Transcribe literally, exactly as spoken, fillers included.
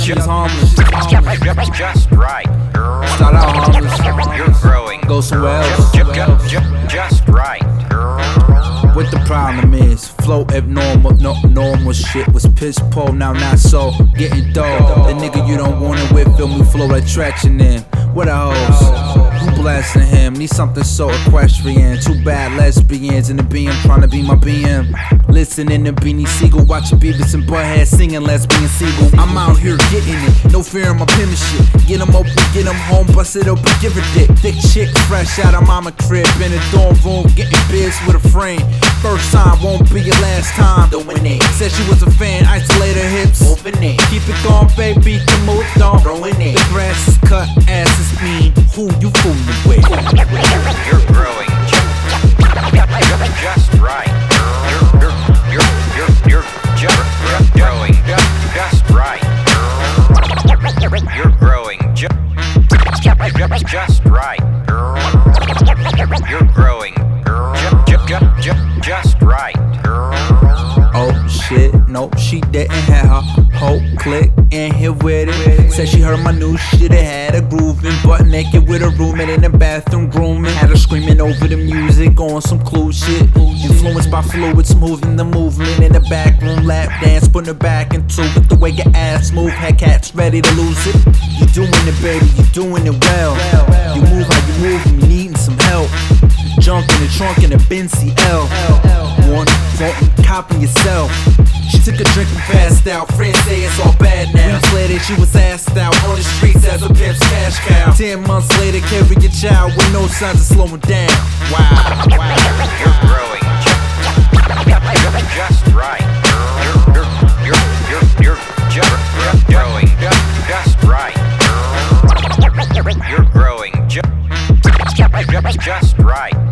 She's harmless. Just right, girl. Start out harmless. You're growing. Go somewhere Just, else. just, just, just right, girl. What the problem is, flow abnormal, no normal shit was piss poor, now not so, getting dope. The nigga you don't want it with, feel me flow like traction in. What a host, who blasting him, need something so equestrian. Too bad lesbians in the B M trying to be my B M. Listening to Beanie Siegel, watching Beavis and Butthead singing lesbian Siegel. I'm out here getting it, no fear in my penmanship. Get them open, get them home, bust it open, give a dick. Thick chick, fresh out of mama crib, in a dorm room, getting biz with a friend. First time won't be your last time. Doing it. Said she was a fan, isolate her hips. Moving it. Keep it going, baby, can move on. Throwing it. The grass is cut, ass is mean. Who you fooling with? You're growing. Just, just right, girl. You're, you're, you're, you're, you're just growing. Just, just right, girl. You're growing. Just, just right, girl. You're growing. Just, just, just, just right, girl. Oh shit, nope, she didn't have her whole clique in here with it. Said she heard my new shit, it had her grooving, butt naked with a roommate in the bathroom grooming. Had her screaming over the music on some cool shit. Influenced by fluids, moving the movement in the back room, lap dance, putting her back into it. The way your ass move, had cats ready to lose it. You doing it, baby, you doing it well. You move how you move, and you needing some help. Junk in the trunk in a Benz C L. One, wantin', copping yourself. She took a drink and passed out. Friends say it's all bad now. Weeks later, she was asked out on the streets as a pimp's cash cow. Ten months later, carry your child with no signs of slowing down. Wow, wow. You're growing. Just, just right, girl. You're, you're, you're, you're, you're just growing. Just, just right, girl. You're growing. Just, just right.